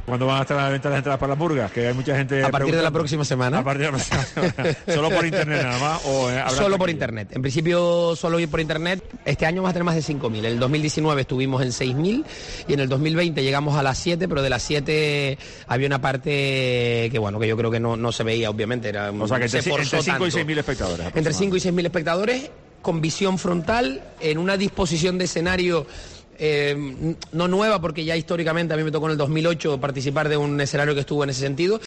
¿Cuándo van a estar a la venta las entradas para las murgas? Que hay mucha gente a partir de la próxima semana. A partir de la próxima semana. ¿Solo por internet nada más? Solo por internet. En principio solo ir por internet. Este año vamos a tener más de 5.000. En el 2019 estuvimos en 6.000 y en el 2020 llegamos a las 7, pero de las 7 había una parte que bueno, que yo creo que no se veía, obviamente. O sea que entre 5 y 6.000 espectadores. Entre 5 y 6.000 espectadores con visión frontal, en una disposición de escenario no nueva, porque ya históricamente a mí me tocó en el 2008 participar de un escenario que estuvo en ese sentido.